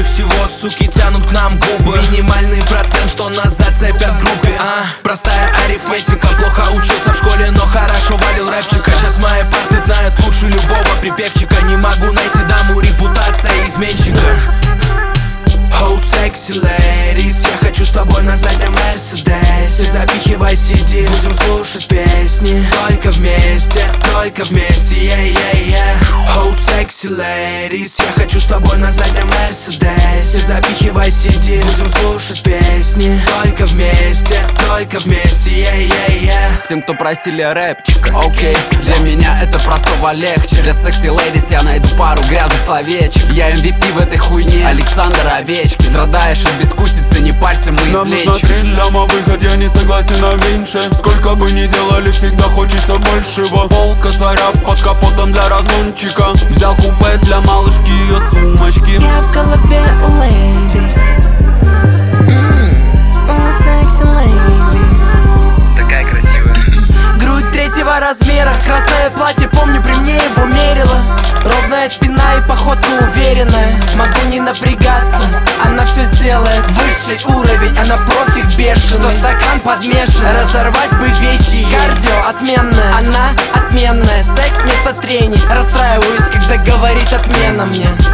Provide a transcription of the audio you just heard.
всего суки тянут к нам губы. Минимальный процент, что нас зацепят в группе. Простая арифметика. Плохо учился в школе, но хорошо валил рэпчика. Сейчас мои парты знают лучше любого припевчика. Не могу найти даму, репутация изменщика. Oh, sexy ladies, я хочу с тобой на заднем Мерседесе. Запихивай CD, будем слушать песни. Только вместе, yeah, yeah, yeah. Oh, sexy ladies, я хочу с тобой на заднем Мерседесе. Запихивай CD, будем слушать песни. Только вместе, yeah, yeah, yeah. Всем, кто просили рэпчика, окей, для меня это простого легче. Через sexy ladies я найду пару грязных словечек. Я MVP в этой хуйне, Александр Овечкин. Страдаешь от бескусицы, не парься, мы нам излечим. нужно 3 ляма, выход, я не согласен на меньше. Сколько бы ни делали, всегда хочется большего. Пол косаря под капотом для разгончика. Взял купе для малышки, ее сумочки. Я в голове у ladies. Sexy ladies. Такая красивая. Грудь 3-го размера, красное платье, помню, при мне его мерила. Ровная спина и походка уверенная. Могу не напрягаться, она все сделает. Высший уровень, она профик бешеный. Что стакан подмешан, разорвать бы вещи. Кардио отменное, она отменная. Секс вместо трений, расстраиваюсь, когда говорит отмена мне.